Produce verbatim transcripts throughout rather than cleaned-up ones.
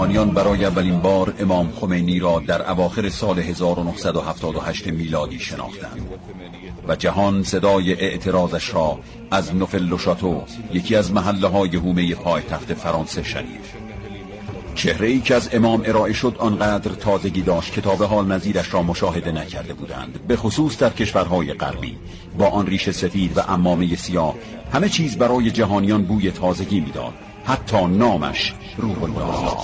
جهانیان برای اولین بار امام خمینی را در اواخر سال هزار و نهصد و هفتاد و هشت میلادی شناختند و جهان صدای اعتراضش را از نوفل شاتو، یکی از محله‌های حومه پایتخت فرانسه، شنید. چهره‌ای که از امام ارائه شد آنقدر تازگی داشت که تا به حال نظیرش را مشاهده نکرده بودند، به خصوص در کشورهای غربی. با آن ریش سفید و عمامه سیاه همه چیز برای جهانیان بوی تازگی میداد، حتی نامش روح الله.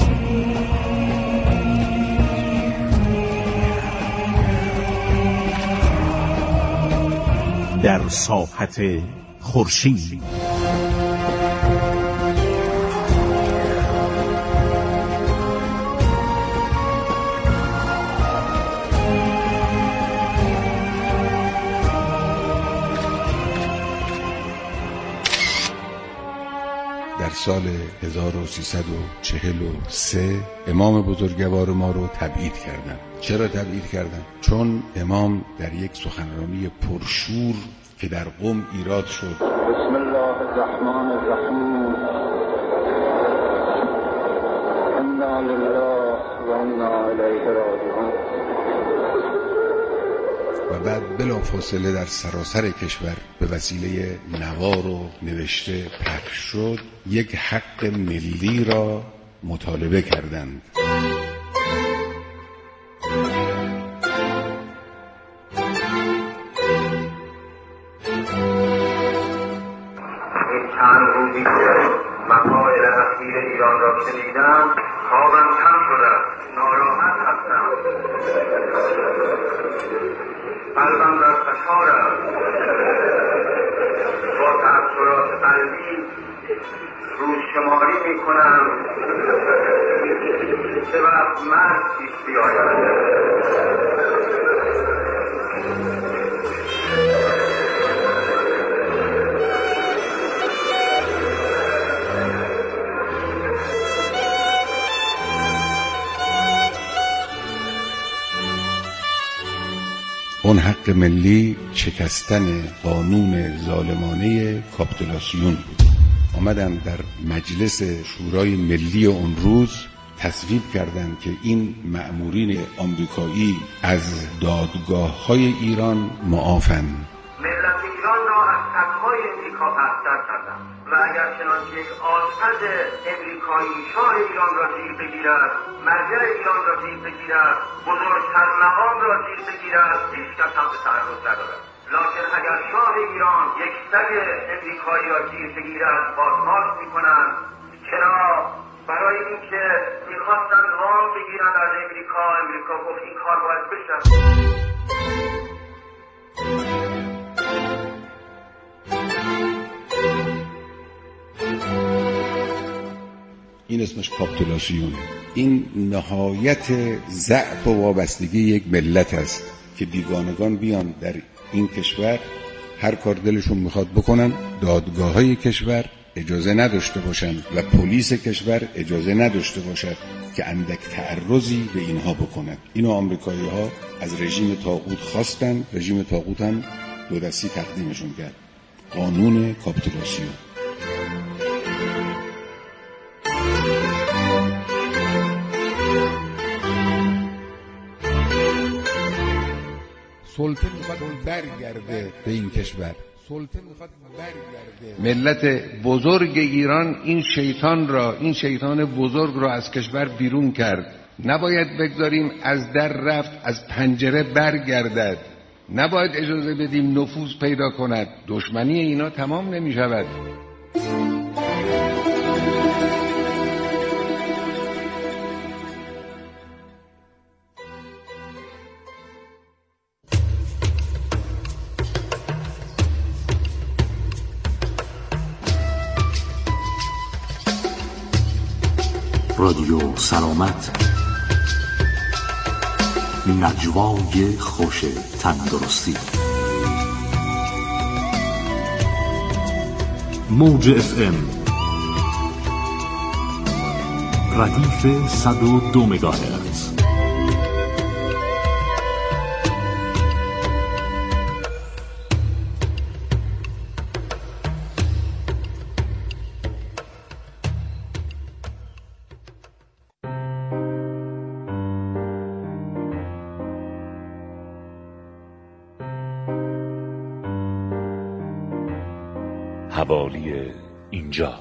در ساحت خورشید در سال هزار و سیصد و چهل و سه امام بزرگوار ما رو تبعید کردن. چرا تبعید کردن؟ چون امام در یک سخنرانی پرشور که در قم ایراد شد، بسم الله الرحمن الرحیم، انا لله و انا الیه راجعون، و بعد بلافاصله در سراسر کشور به وسیله نوار و نوشته پخش شد، یک حق ملی را مطالبه کردند. چند روزی که مسائل اخیر ایران را شنیدم خوابم کم شده، ناراحت هستم، قلبم در فشار است. با تأثیرات قلبی روزشماری میکنم چه وقت مرگ پیش بیاید. اون حق ملی شکستن قانون ظالمانه کاپیتولاسیون بود. آمدن در مجلس شورای ملی اون روز تصویب کردند که این مأمورین آمریکایی از دادگاه‌های ایران معافند. ملت ایران را از تک‌های امریکا پستر کردند و اگر چنانچه یک آشپز امریکایی شاه ایران را زیر بگیرد، مرجع ایران را زیر بگیرد، بزرگتر مقام را زیر بگیرد، هیچ کس هم به تعرض ندارد. لکن اگر شاه ایران یک سگ امریکایی را زیر بگیرد، بازخواست میکنند. چرا؟ برای اینکه میخواستن وام بگیرن از امریکا. امریکا گفت این کار باید بشه. این اسمش کاپیتولاسیونه. این نهایت ضعف و وابستگی یک ملت است که بیگانگان بیان در این کشور هر کار دلشون میخواد بکنن، دادگاه‌های کشور اجازه نداشته باشن و پلیس کشور اجازه نداشته باشد که اندک تعرضی به اینها بکنن. اینو آمریکایی‌ها از رژیم طاغوت خواستن، رژیم طاغوت هم دو دستی تقدیمشون کرد. قانون کاپیتولاسیون. سلطه میخواد برگرده به این کشور. سلطه میخواد برگرده. ملت بزرگ ایران این شیطان را، این شیطان بزرگ را از کشور بیرون کرد. نباید بگذاریم از در رفت از پنجره برگردد. نباید اجازه بدیم نفوذ پیدا کند. دشمنی اینا تمام نمی شود. رادیو سلامت، نجوای خوش تندرستی. موج اف ام ردیف صد و دو مگاهرتز. حوالی اینجا.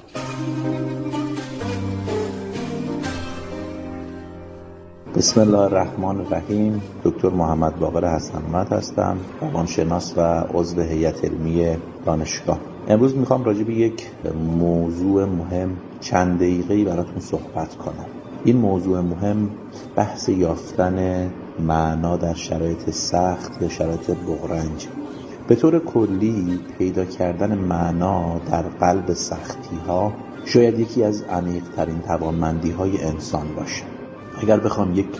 بسم الله الرحمن الرحیم. دکتر محمد باقر حسن‌آمد هستم، روانشناس و عضو هیئت علمی دانشگاه. امروز میخوام راجع به یک موضوع مهم چند دقیقه‌ای براتون صحبت کنم. این موضوع مهم بحث یافتن معنا در شرایط سخت یا شرایط بغرنج. به طور کلی پیدا کردن معنا در قلب سختی ها شاید یکی از عمیق ترین توانمندی های انسان باشه. اگر بخوام یک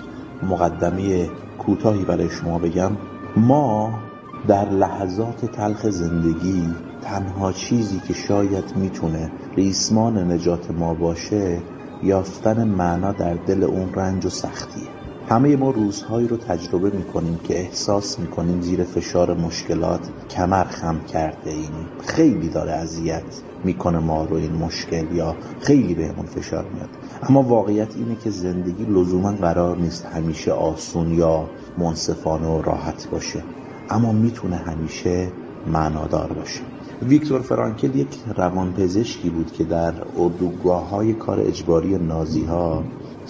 مقدمه کوتاهی برای شما بگم، ما در لحظات تلخ زندگی تنها چیزی که شاید میتونه ریسمان نجات ما باشه یافتن معنا در دل اون رنج و سختیه. همه ما روزهایی رو تجربه میکنیم که احساس میکنیم زیر فشار مشکلات کمر خم کرده ایم، خیلی داره اذیت میکنه ما رو این مشکل یا خیلی بهمون فشار میاد. اما واقعیت اینه که زندگی لزوما قرار نیست همیشه آسون یا منصفانه و راحت باشه، اما میتونه همیشه معنادار باشه. ویکتور فرانکل یک روانپزشکی بود که در اردوگاه‌های کار اجباری نازی‌ها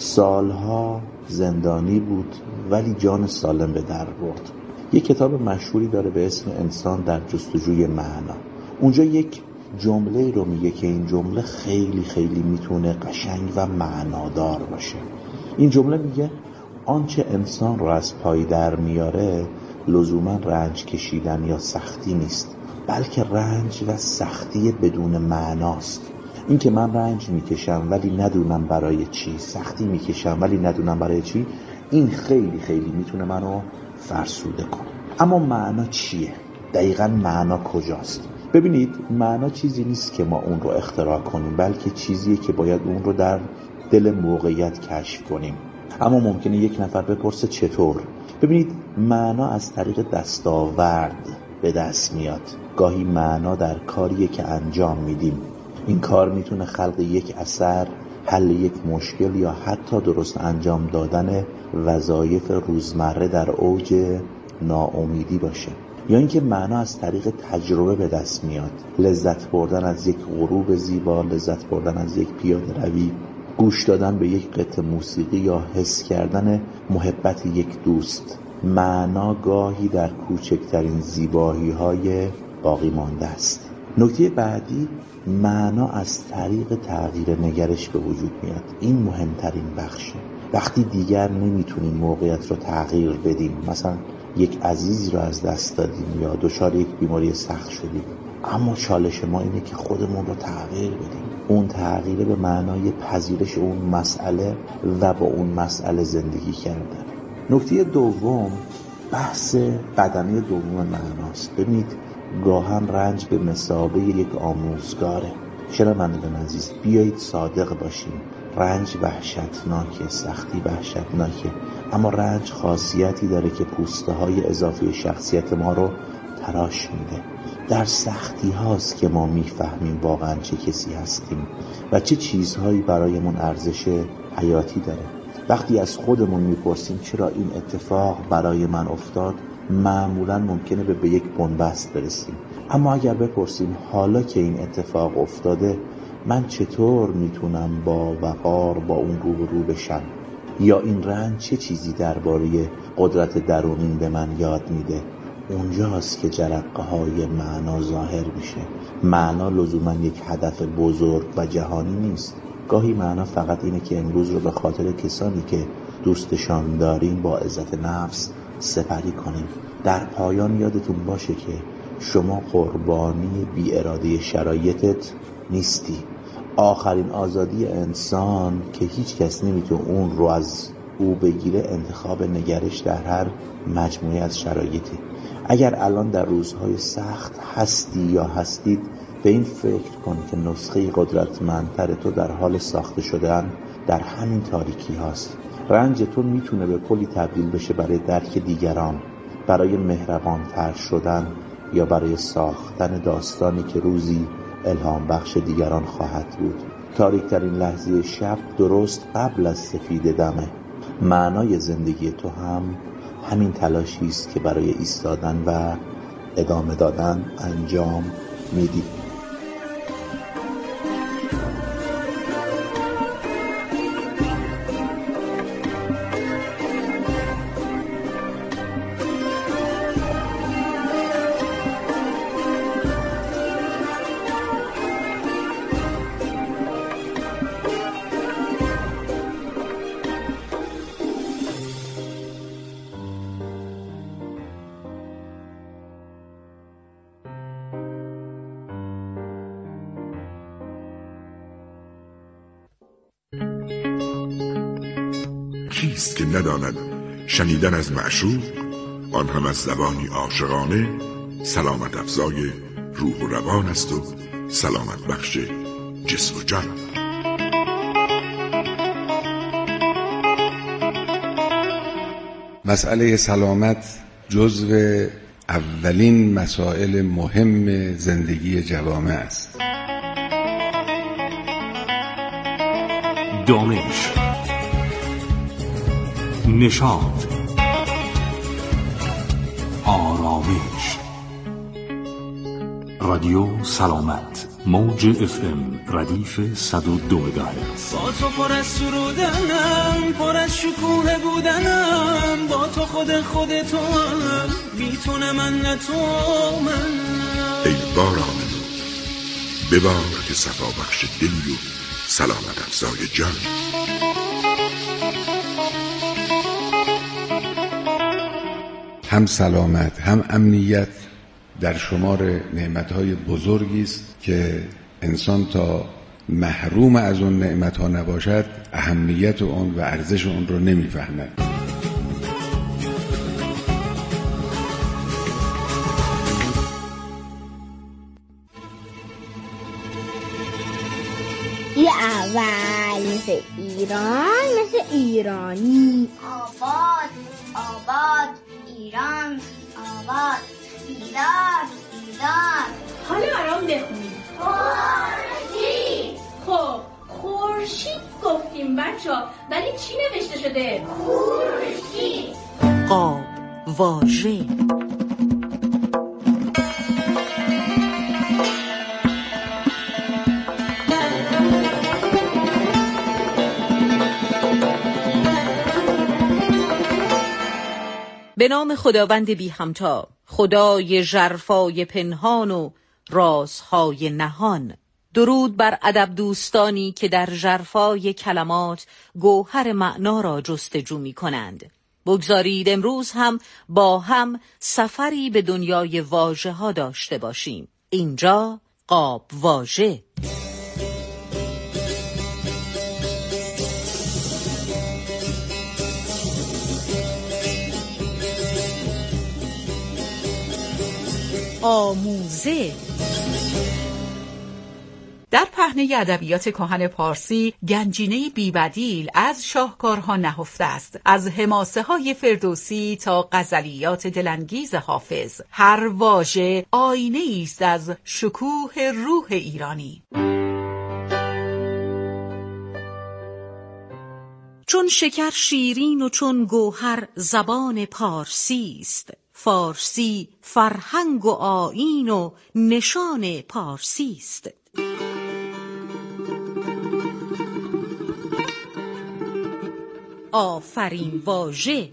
سالها زندانی بود ولی جان سالم به در برد. یک کتاب مشهوری داره به اسم انسان در جستجوی معنا. اونجا یک جمله رو میگه که این جمله خیلی خیلی میتونه قشنگ و معنادار باشه. این جمله میگه آنچه انسان رو از پای در میاره لزوما رنج کشیدن یا سختی نیست، بلکه رنج و سختی بدون معناست. این که من رنج میکشم ولی ندونم برای چی، سختی میکشم ولی ندونم برای چی، این خیلی خیلی میتونه منو فرسوده کنه. اما معنا چیه؟ دقیقاً معنا کجاست؟ ببینید، معنا چیزی نیست که ما اون رو اختراع کنیم، بلکه چیزیه که باید اون رو در دل موقعیت کشف کنیم. اما ممکنه یک نفر بپرسه چطور؟ ببینید، معنا از طریق دستاورد به دست میاد. گاهی معنا در کاریه که انجام میدیم. این کار میتونه خلق یک اثر، حل یک مشکل یا حتی درست انجام دادن وظایف روزمره در اوج ناامیدی باشه. یا اینکه معنا از طریق تجربه به دست میاد. لذت بردن از یک غروب زیبا، لذت بردن از یک پیاده روی، گوش دادن به یک قطعه موسیقی یا حس کردن محبت یک دوست. معنا گاهی در کوچکترین زیبایی های باقی مانده است. نکته بعدی، معنا از طریق تغییر نگرش به وجود میاد. این مهمترین بخشه. وقتی دیگر نمیتونیم موقعیت رو تغییر بدیم، مثلا یک عزیزی رو از دست دادیم یا دچار یک بیماری سخت شدیم، اما چالش ما اینه که خودمون رو تغییر بدیم. اون تغییر به معنای پذیرش اون مسئله و با اون مسئله زندگی کردن. نکته دوم، بحث بدنه دوم معناست. ببینید، گاهن رنج به مثابه یک آموزگاره. شنوندگان عزیز، بیایید صادق باشیم. رنج وحشتناکه، سختی وحشتناکه، اما رنج خاصیتی داره که پوسته های اضافی شخصیت ما رو تراش میده. در سختی هاست که ما میفهمیم واقعا چه کسی هستیم و چه چیزهایی برایمون ارزش حیاتی داره. وقتی از خودمون میپرسیم چرا این اتفاق برای من افتاد، معمولا ممکنه به, به یک بنبست برسیم. اما اگر بپرسیم حالا که این اتفاق افتاده، من چطور میتونم با وقار با اون روبرو بشم؟ یا این رنج چه چیزی درباره قدرت درونین به من یاد میده؟ اونجاست که جرقه های معنا ظاهر میشه. معنا لزوما یک هدف بزرگ و جهانی نیست. گاهی معنا فقط اینه که امروز رو به خاطر کسانی که دوستشان داریم با عزت نفس سپری کنیم. در پایان یادتون باشه که شما قربانی بی اراده شرایطت نیستی. آخرین آزادی انسان که هیچ کس نمیتونه اون رو از او بگیره انتخاب نگرش در هر مجموعه از شرایطی. اگر الان در روزهای سخت هستی یا هستید، به این فکر کن که نسخه قدرتمندتر تو در حال ساخته شدن در همین تاریکی هاست. رنج تو میتونه به پلی تبدیل بشه برای درک دیگران، برای مهربان تر شدن یا برای ساختن داستانی که روزی الهام بخش دیگران خواهد بود. تاریک ترین لحظه شب درست قبل از سفید دمه. معنای زندگی تو هم همین تلاشی است که برای ایستادن و ادامه دادن انجام میدی. کیست که نداند شنیدن از معشوق، آن هم از زبانی عاشقانه، سلامت افزای روح و روان است و سلامت بخش جسم و جان. مسئله سلامت جزو اولین مسائل مهم زندگی جوامع است. دانش، نشاط، آرامش. رادیو سلامت، موج اف ام ردیف صد و دو مگاهرتز. با تو پر از سرودنم، پر از شکوه بودنم، با تو خود خود تو هم، بی تو نه من نه تو من. ای باران نور، ببار که صفا بخش دلی و سلامت افزای جان. هم سلامت هم امنیت در شمار نعمتهای بزرگی است که انسان تا محروم از اون نعمتها نباشد اهمیت اون و ارزش اون رو نمیفهمد. یه اول مثل ایران، مثل ایرانی. آباد آباد ایران آباد. ایران ایران. حالا برام بخونید. خورشید. خب خورشید گفتیم بچه‌ها، ولی چی نوشته شده؟ خورشید. قاب واژه. به نام خداوند بی همتا، خدای ژرفای پنهان و رازهای نهان. درود بر ادب دوستانی که در ژرفای کلمات گوهر معنا را جستجو می کنند. بگذارید امروز هم با هم سفری به دنیای واژه ها داشته باشیم. اینجا قاب واژه. آموزه. در پهنه ادبیات کهن پارسی گنجینه بی‌بدیل از شاهکارها نهفته است. از حماسه های فردوسی تا غزلیات دلانگیز حافظ، هر واژه آینه است از شکوه روح ایرانی. چون شکر شیرین و چون گوهر زبان پارسی است. فارسی فرهنگ و آیین و نشان پارسی است. آفرین واژه.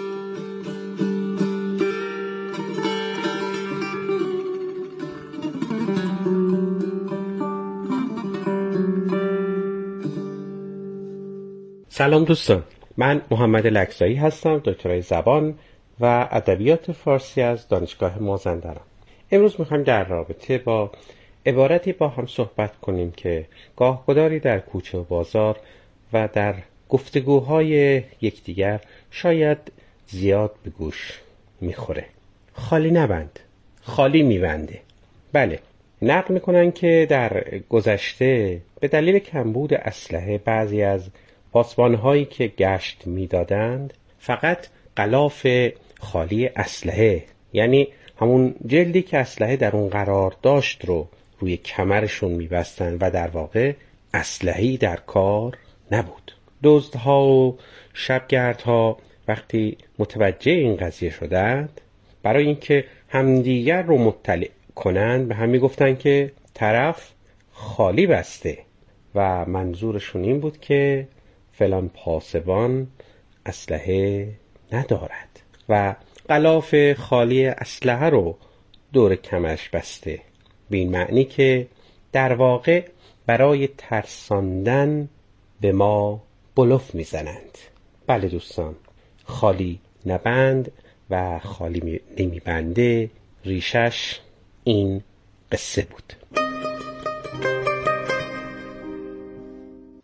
سلام دوستان، من محمد لکزایی هستم، دکترای زبان و ادبیات فارسی از دانشگاه مازندران. امروز میخوایم در رابطه با عبارتی با هم صحبت کنیم که گاهگداری در کوچه و بازار و در گفتگوهای یکدیگر شاید زیاد به گوش میخوره. خالی نبند، خالی میبنده. بله، نقل میکنن که در گذشته به دلیل کمبود اسلحه بعضی از پاسبانهایی که گشت میدادند فقط غلاف خالی اسلحه، یعنی همون جلدی که اسلحه در اون قرار داشت رو روی کمرشون میبستن و در واقع اسلحه‌ای در کار نبود. دزدها و شبگردها وقتی متوجه این قضیه شدند، برای اینکه همدیگر رو مطلع کنند به هم میگفتن که طرف خالی بسته و منظورشون این بود که فلان پاسبان اسلحه ندارد و غلاف خالی اسلحه رو دور کمرش بسته، به این معنی که در واقع برای ترساندن به ما بلوف میزنند. بله دوستان، خالی نبند و خالی نمیبنده ریشش این قصه بود.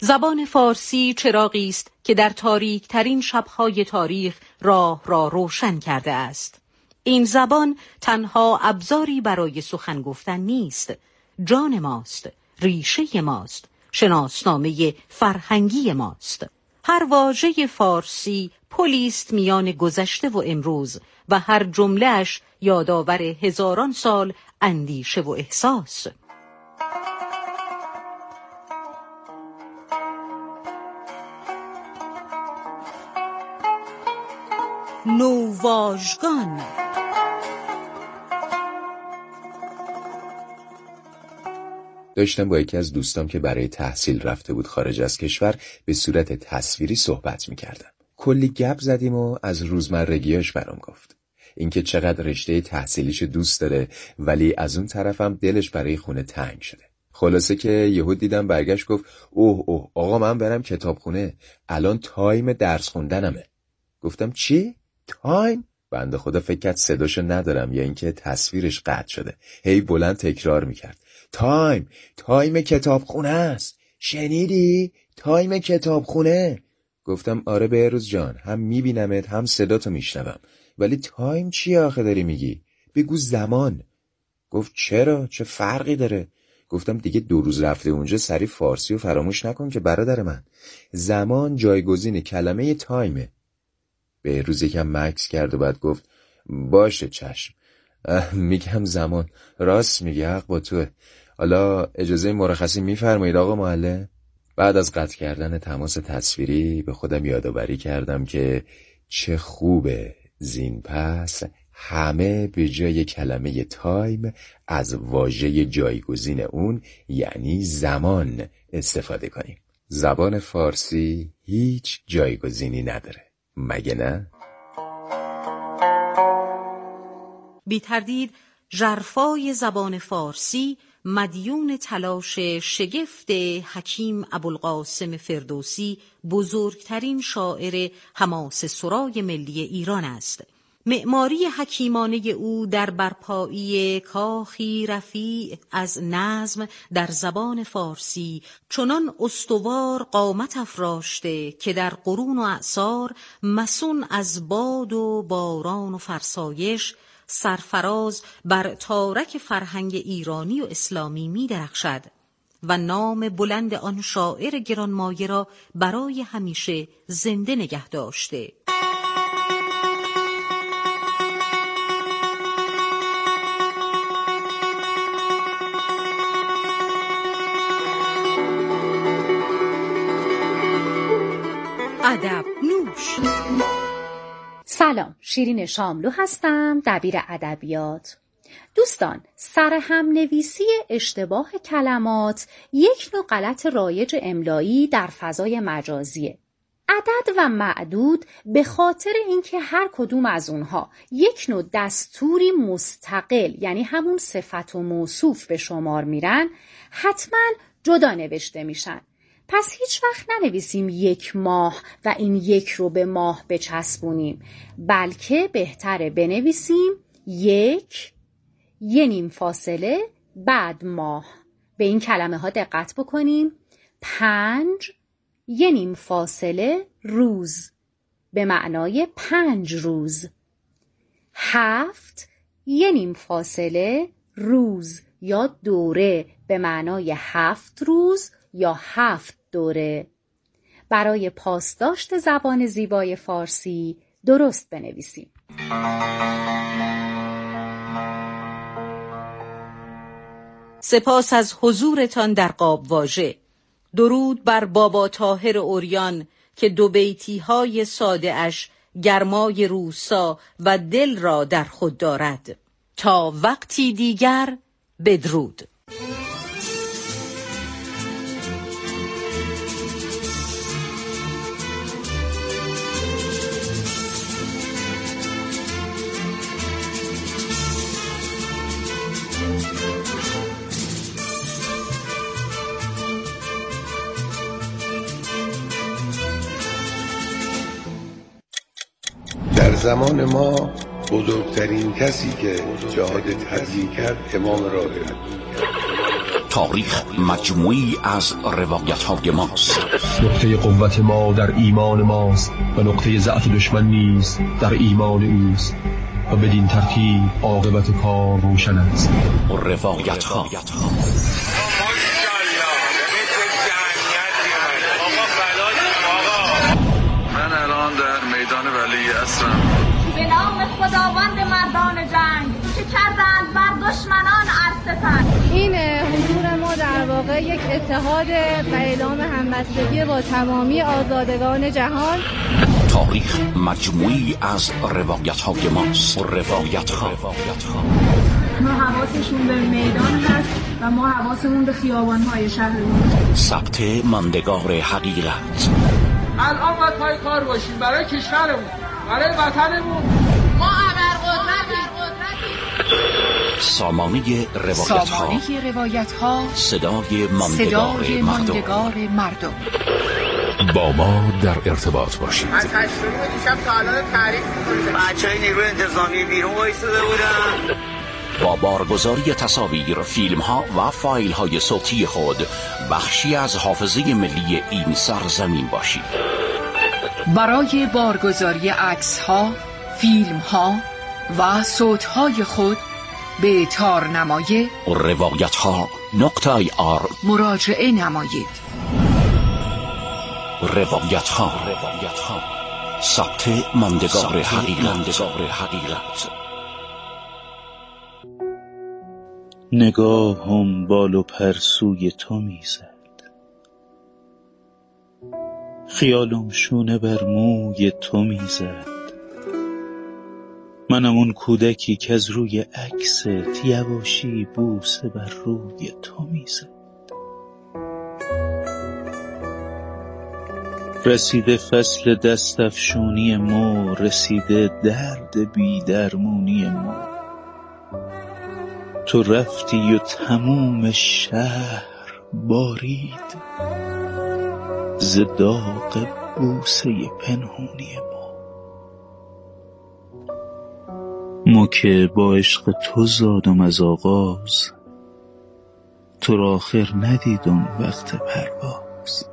زبان فارسی چراغی است که در تاریک ترین شب‌های تاریخ راه را روشن کرده است. این زبان تنها ابزاری برای سخن گفتن نیست، جان ماست، ریشه ماست، شناسنامه فرهنگی ماست. هر واژه فارسی پلی است میان گذشته و امروز و هر جمله‌اش یادآور هزاران سال اندیشه و احساس. نوواژگان. داشتم با یکی از دوستام که برای تحصیل رفته بود خارج از کشور به صورت تصویری صحبت می‌کردم. کلی گپ زدیم و از روزمرگیاش برام گفت. اینکه چقدر رشته تحصیلیشو دوست داره ولی از اون طرفم دلش برای خونه تنگ شده. خلاصه که یهو دیدم برگشت گفت اوه اوه آقا من برم کتابخونه، الان تایم درس خوندنمه. گفتم چی؟ تایم؟ بنده خدا فکر کرد صداشو ندارم یا اینکه تصویرش قطع شده. هی بلند تکرار میکرد. تایم، تایم کتابخونه است. شنیدی؟ تایم کتابخونه. گفتم آره بهروز جان، هم میبینمت هم صداتو میشنوم، ولی تایم چی آخه داری میگی؟ بگو زمان. گفت چرا؟ چه فرقی داره؟ گفتم دیگه دو روز رفته اونجا سری فارسی رو فراموش نکن که برادر من. زمان جایگزین کلمه تایمه. بهروز یکم مکس کرد و بعد گفت باشه چشم. میگم زمان. راست میگی، حق با توه. حالا اجازه مرخصی میفرمایید آقا معلم؟ بعد از قطع کردن تماس تصویری به خودم یادآوری کردم که چه خوبه زین پس همه به جای کلمه تایم از واژه جایگزین اون یعنی زمان استفاده کنیم. زبان فارسی هیچ جایگزینی نداره، مگه نه؟ بی تردید ژرفای زبان فارسی مدیون تلاش شگفت حکیم ابوالقاسم فردوسی، بزرگترین شاعر حماسه سرای ملی ایران است. معماری حکیمانه او در برپایی کاخی رفیع از نظم در زبان فارسی چنان استوار قامت افراشته که در قرون و اعصار مسون از باد و باران و فرسایش سرفراز بر تارک فرهنگ ایرانی و اسلامی می درخشد و نام بلند آن شاعر گرانمایه را برای همیشه زنده نگه داشته. ادب نوش. سلام، شیرین شاملو هستم، دبیر ادبیات. دوستان، سرهم نویسی اشتباه کلمات یک نوع غلط رایج املایی در فضای مجازیه. عدد و معدود به خاطر اینکه هر کدوم از اونها یک نوع دستوری مستقل یعنی همون صفت و موصوف به شمار میرن، حتما جدا نوشته میشن. پس هیچ وقت ننویسیم یک ماه و این یک رو به ماه بچسبونیم، بلکه بهتره بنویسیم یک، یه نیم فاصله، بعد ماه. به این کلمه ها دقت بکنیم. پنج، یه نیم فاصله، روز، به معنای پنج روز. هفت، یه نیم فاصله، روز یا دوره، به معنای هفت روز یا هفت دوره. برای پاسداشت زبان زیبای فارسی درست بنویسیم. سپاس از حضورتان در قاب واژه. درود بر بابا طاهر عریان که دو بیتی های ساده اش گرمای روسا و دل را در خود دارد. تا وقتی دیگر، بدرود. در زمان ما بزرگترین کسی که جهاد تبلیغ کرد امام راهب. تاریخ مجموعی از روایت‌های ماست. نقطه قوت ما در ایمان ماست و نقطه ضعف دشمن نیز در ایمان اوست و بدین ترتیب عاقبت کار روشن است. روایت‌ها من الان در میدان ولی عصرم. به نام خداوند مردان جنگ که کردند بر دشمنان عرصفن. این حضور ما در واقع یک اتحاد و اعلام همبستگی با تمامی آزادگان جهان. تاریخ مجموعی از روایت‌های ماست. روایت‌ها ما حواسشون به میدان هست و ما حواسمون به خیابان‌های شهرمون. ثبت ماندگار حقیقت. الان باید پای کار باشیم برای کشورمون، برای وطنمون. ما ابرقدرتیم. سامانه روایت‌ها. سامانه روایت‌ها. صدای ماندگار, صدای ماندگار مردم. با ما در ارتباط باشید. از هشتمی دیشب تا الان تعریف می‌کنیم. بچه‌های نیروی انتظامی بیرون وایساده بودن. با بارگذاری تصاویر، فیلم‌ها و فایل‌های صوتی خود بخشی از حافظه ملی این سرزمین باشید. برای بارگذاری عکس‌ها، فیلم‌ها و صوت‌های خود به تارنمای روایت‌ها نقطه آی آر مراجعه نمایید. روایت‌ها ثبت ماندگار حقیقت. نگاهم بال و پر سوی تو میزد، خیالم شونه بر موی تو میزد. منم اون کودکی که از روی عکست یواشی بوسه بر روی تو میزد. رسیده فصل دستفشونی مو، رسیده درد بی درمونی مو. تو رفتی و تموم شهر بارید ز داغ بوسه پنهونی ما. ما که با عشق تو زادم از آغاز، تو را آخر ندیدم وقت پرواز.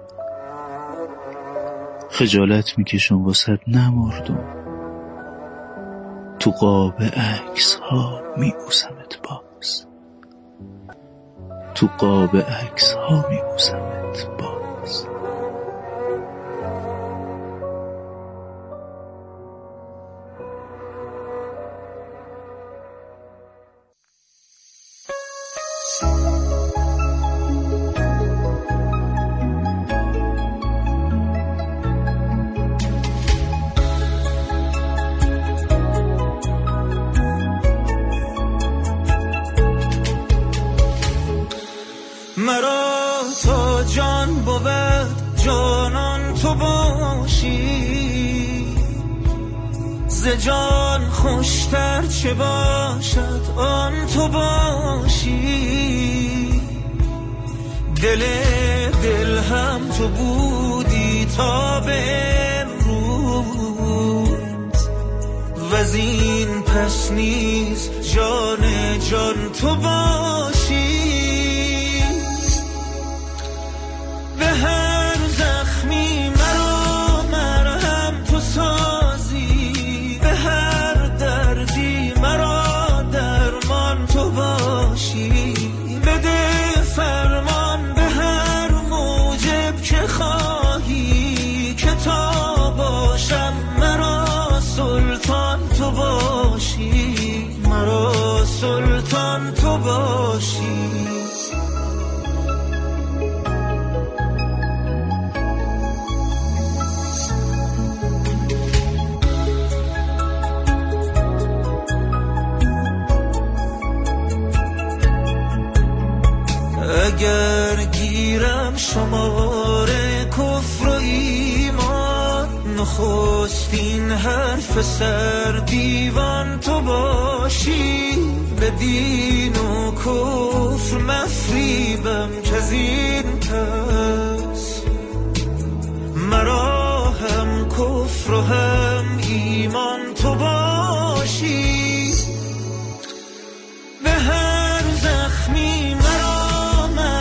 خجالت میکشم واسد نمردم، تو قاب عکس ها میبوسمت باز، تو قاب عکس ها میبوسمت باز. مرا تا جان بود جانان تو باشی، ز جان خوشتر چه باشد آن تو باشی. دل دل هم تو بودی تا به امروز، وزین پس نیز جان جان تو باشی. به هر زخمی مرا مرهم تو سازی، به هر دردی مرا درمان تو باشی. بده فرمان به هر موجب که خواهی، که تا باشم مرا سلطان تو باشی، مرا سلطان تو باشی. اگر گیرم شماره کفر و ایمان، نخستین حرف سر دیوان تو باشی. به دین و کفر مفریبم که از این پس، مرا هم کفر و هم ایمان تو باشی. به هر زخمی مرا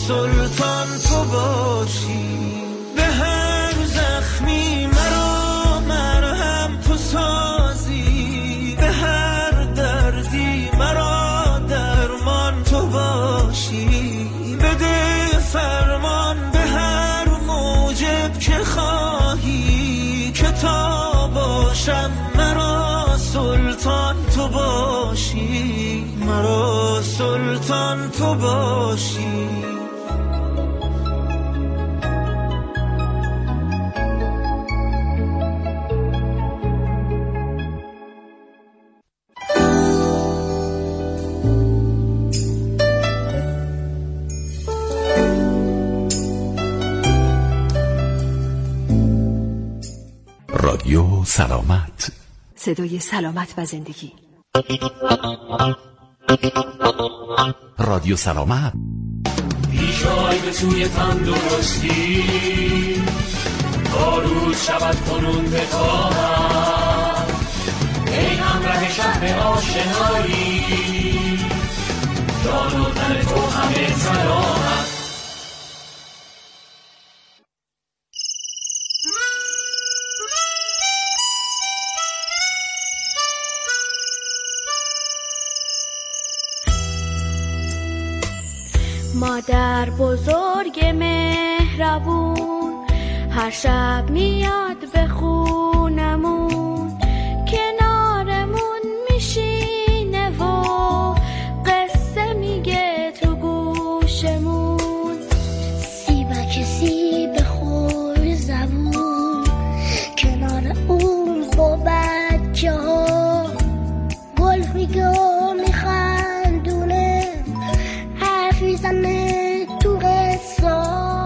سلطان تو باشی. به هر زخمی مرا مرهم تو سازی، به هر دردی مرا درمان تو باشی. بده فرمان به هر موجب که خواهی، که تا باشم مرا سلطان تو باشی، مرا سلطان تو باشی. رادیو سلامت، صدای سلامت و زندگی. رادیو سلامت. پیشای به سوی تندرستی، تا روز شود کنون به کامت. ای همراه شهر آشنایی، جان و تن تو همه سلامت. مادر بزرگ مهربون، هر شب میاد به خونمون، کنارمون میشینه و قصه میگه تو گوشمون. سیبک سیب خوش زبون، کنار اون با بچه ها گل میگه و میخندونه، حرف میزنه تو قصه.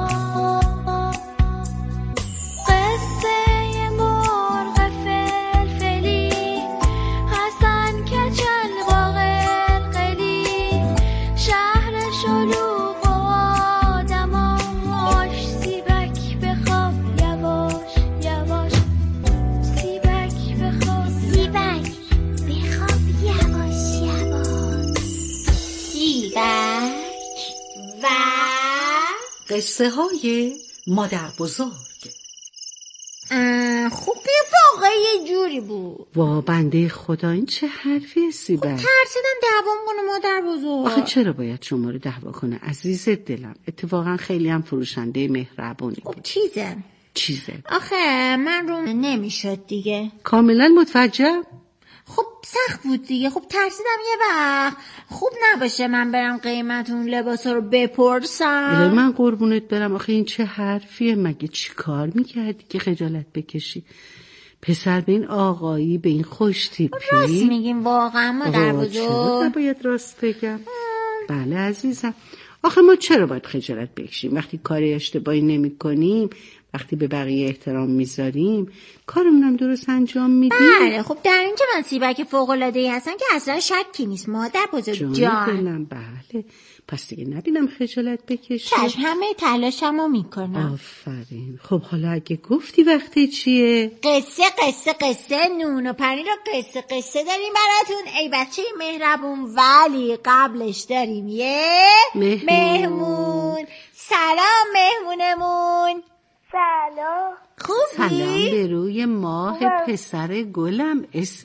قصه مرغ فلفلی، حسن کچل با قلقلی، شهر شلوغ و آدماش. سیبک بخواب یواش یواش، سیبک بخواب، سیبک بخواب یواش یواش. سیبک و قصه های مادر بزرگ. خوب قیف آقای یه جوری بود. وا بنده خدا، این چه حرفی سیبک؟ خب ترسیدم دعوام کنه مادر بزرگ. آخه چرا باید شما رو دعوا کنه عزیز دلم؟ اتفاقا خیلی هم فروشنده مهربونی بود. خب چیزه چیزه آخه من رو نمیشد دیگه. کاملا متوجه. خب سخت بود دیگه. خب ترسیدم یه وقت خوب نباشه من برم قیمت اون لباسا رو بپرسم. من قربونت برم، آخه این چه حرفیه؟ مگه چی کار میکردی که خجالت بکشی؟ پسر به این آقایی، به این خوش تیپی. راست میگیم واقعا مادر بزرگ. چرا نباید راست بگم؟ بله عزیزم. آخه ما چرا باید خجالت بکشیم وقتی کاری اشتباهی نمی کنیم؟ وقتی به بقیه احترام میذاریم، کارمونم درست انجام میدیم. بله خب در این که من سیبک فوق‌العاده‌ای هستم که اصلا شکی نیست مادر بزرگ جان. دلم بله. پس دیگه نبینم خجالت بکشی. چشم، همه تلاشمو میکنم. آفرین. خب حالا اگه گفتی وقتی چیه؟ قصه قصه قصه نون و پنیر رو قصه قصه داریم براتون ای بچه مهربون، ولی قبلش داریم یه مهمون. مهمون. سلام مهمونمون. سلام. خوبی؟ سلام به روی ماه پسر گلم. اسم